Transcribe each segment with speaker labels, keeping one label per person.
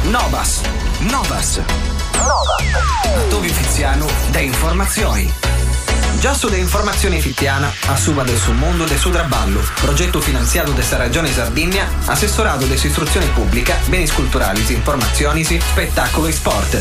Speaker 1: Novas. A Tobi Fiziano de informazioni. Già su de informazioni fittiana, a suba del suo mondo del suo traballo, progetto finanziato desta Regione Sardegna, assessorato dessa istruzione pubblica, beni culturali, informazioni, spettacolo e sport.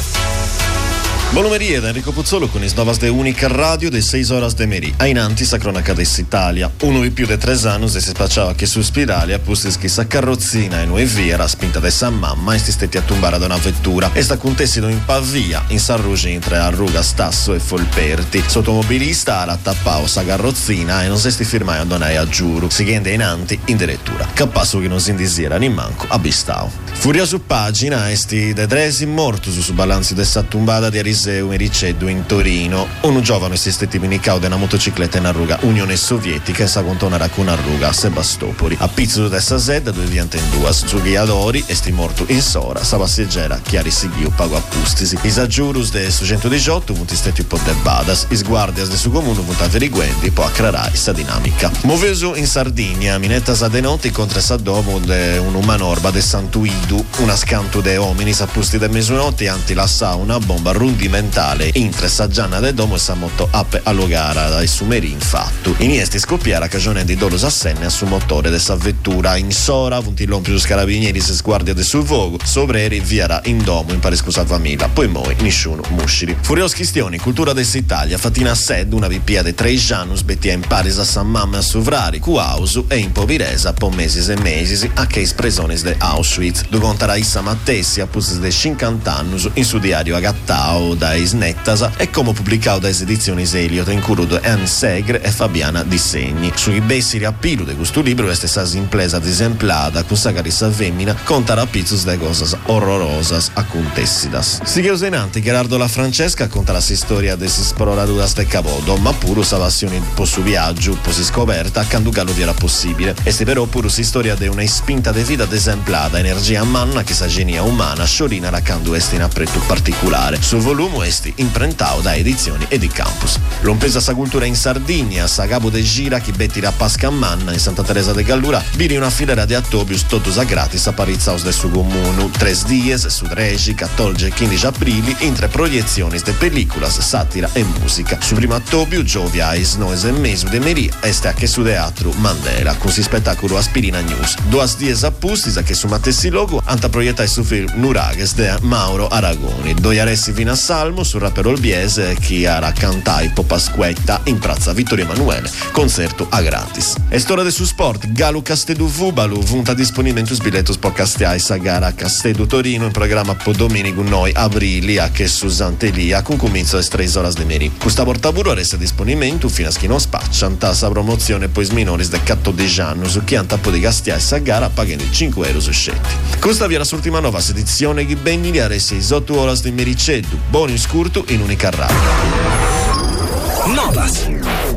Speaker 2: Buon pomeriggio da Enrico Puzzolo con i novas de Unica Radio de 6 horas de meri. Ainanti sa cronaca d'Italia. Uno di più de 3 anni si spacciava che su spirale a pustischi sa carrozzina e noi via era spinta da San Mamma e sti stetti a tumbare da una vettura. E sta contessido in Pavia, in San Rugi, entre Arruga, Stasso e Folperti. Sottomobilista era tappao sa carrozzina e non si sti firmai a donare a giuro. Si chiede inanti in direttura. Capasso che non si indisiera ni manco a Bistao. Furia su pagina esti de 3 mortus su balanzi dessa tumbata di Ariseu Mericeddu in Torino. Un giovane si stetti minicao de una motocicletta in Arruga Unione Sovietica e sa contonara con Arruga a Sebastopoli. A pizzo dessa sedda dove viante in due su ghiadori e sti mortu in sora sa passeggera chiari sighiu pago a pustisi. I saggiurus de su 118 punti stetti un po' de badas. I sguardias de su comune punti averiguendi po' accrarai sa dinamica. Movesu in Sardegna minetta sa de notti contro sa domo de un'umanorba de Santuido. Una scanto de hominis a pusti de mesunotti anti la sauna bomba rudimentale intre saggiana de domo e sa motto ape allogara dai sumeri infatto. Iniesti scoppiare a cagione di dolos assenne a su motore de sa vettura in sora punti l'ompius carabinieri se sguardia de sul vogo sobreri viara in domo in pari scusa famiglia poi moi nessuno musciri. Furios chistioni cultura dell'Italia fatina sed una vipia de 3 janus bettia in paris a San Mamma a Suvrari cu ausu e in poviresa po mesis e mesis a che ispresones de Auschwitz. Conta Raissa Mattessi a pusis de 50 anni in su diario agattao da Isnettasa e come pubblicato da edizioni Eliot in curo de Anne Segre e Fabiana Dissegni. Sui bessi riappilu de questo libro este sa impresa disemplada con sa carissa femmina conta rapizzus de cosas orrorosas a contessidas. Si che usenante Gerardo La Francesca conta la storia de si esploraduras de Cavodo ma puro sa passione po su viaggio po si scoperta quando gallo vi era possibile. Este però puro si storia de una spinta de vita desemplada energia manna che sa genia umana sciorina raccandu esti in appretto particolare. Sul volume esti imprentao da edizioni e di campus. L'ompesa sa cultura in Sardegna, sa capo de gira chi betti a Pasca Manna in Santa Teresa de Gallura, biri una filera di attobius totus a gratis a parizzaus del suo comune. 3 dies su 13, 14 e 15 aprile in 3 proiezioni de pelliculas, satira e musica. Su primo attobio giovia e snoes e mesu de meri este a che su teatro Mandela con si spettacolo Aspirina News. 2 dies a pustis a che su Mattessi Logo anta proiettai su film Nurages de Mauro Aragoni. Doiaressi fino a Salmo sul rapper olbiese chi era cantai po Pasquetta in Piazza Vittorio Emanuele concerto a gratis. E storia de su sport Galu Castedu Vubalu vunta disponimentus biletus po castiai sa gara Castedu Torino in programma po Domenico noi avrili a che su Santelia con comincio es 3 horas de meri. Questa portaburo resta disponimento fino a chi non spaccianta sa promozione poi minoris de 14 anni su chi anta po di castiai sa gara pagando 5 euro su scetti. Questa via la sua ultima nuova edizione che ben gli arresti 8 horas di Mericeddu, bonus curto in Unica Radio.
Speaker 1: Novas.